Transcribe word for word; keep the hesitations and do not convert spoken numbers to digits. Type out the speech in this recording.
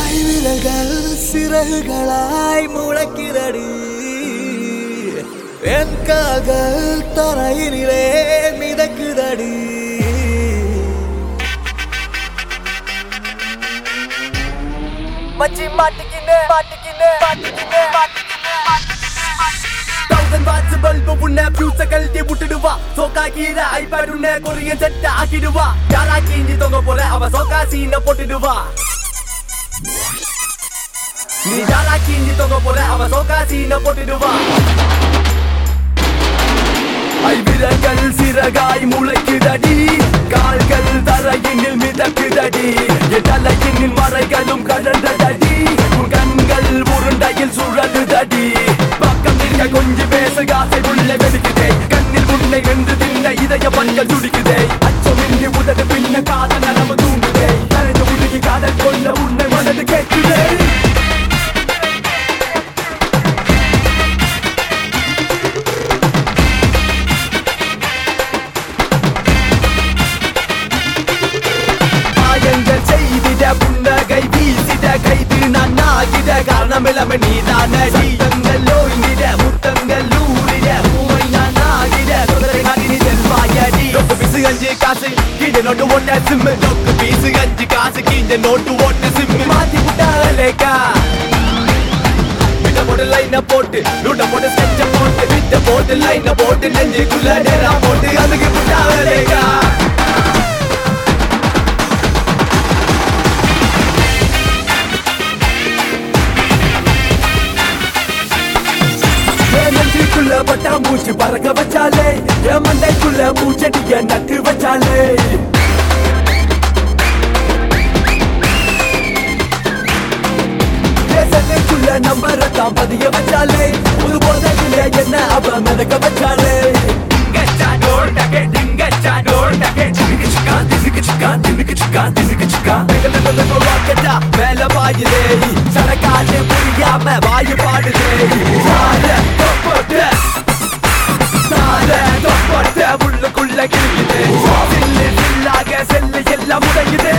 கைவிரல்கள் சிறகுகளாய் முளைக்கிறடி என் கால்கள் தரையினிலே மிதக்குதடி மச்சி மாட்டிக்கினே மாட்டிக்கினே மாட்டிக்கினே தௌசண்ட் வாட்ஸ் பல்பு உன்னை ஃபியூஸ கழட்டி விட்டுடுவா சோக்கா கீரை ஐபேட் உன்னை கொரியன் செட் ஆக்கிடுவா யாரா கீஞ்சி தொங்க போற அவ சோக்கா சீனை போட்டுடுவா நீ யாரா கீஞ்சி தொங்க போற அவ சோக்கா சீனை போட்டுடுவா ஐவிரங்கள் சிறகாய் முளைக்குதடி கால்கள் தரையினில் மிதக்குதடி என் தலையினில் மறைகளும் கடந்ததடி உன் கண்கள் உருண்டையில் சுழலுதடி பக்கம் நிற்க கொஞ்சம் பேச காசை உள்ள வெடிக்குதே கண்ணில் உன்னை வென்று தின்ன இதய பண்கள் துடிக்குதே அச்சமின்றி உதடு பின்ன காதல் நரம்பு தூண்டுதே கரைந்து உருகி காதல் கொள்ள உன்னை மனது கேட்குதே புன்னகை வீசிட கைது நான் ஆகிட காரணமில்லாம நீதானடி தங்கல்லோ இங்கிட முத்தங்கள் ஊரிட பூவை நான் ஆகிட குதிரை காட்டி செல்வாயடி நோட்டு பீசு அஞ்சு காசு கீழே நோட்டு ஒன்ன சிம்மு நோக்கு பீசு அஞ்சு காசு கீழே நோட்டு ஒன்னு சிம்மு மாத்தி விட்டாலேக்கா விட்ட போட்டு லைன போட்டு நூட்ட போட்டு ஸ்கெட்ச போட்டு விட்ட போட்டு லைன போட்டு நெஞ்சுக்குள்ள நேரா போட்டு அதுக்கு விட்டாலேக்கா பட்டா மூச்சு பறக்க வச்சாலே என் மண்டைக்குள்ள பூச்செடிய நட்டு வச்சாலே தேசத்துக்குள்ள நம்பரத்தான் பதிய வச்சாலே ஒரு போதைக்குள்ள என்ன அவ மிதக்க வச்சாலே மேல வாயுதே சடக்காட்டு புரியாம வாயு பாடுதே உள்ளுக்குள்ள கிழிக்குது செல்லு செல்லாக செல்லு எல்லாம் உடையுது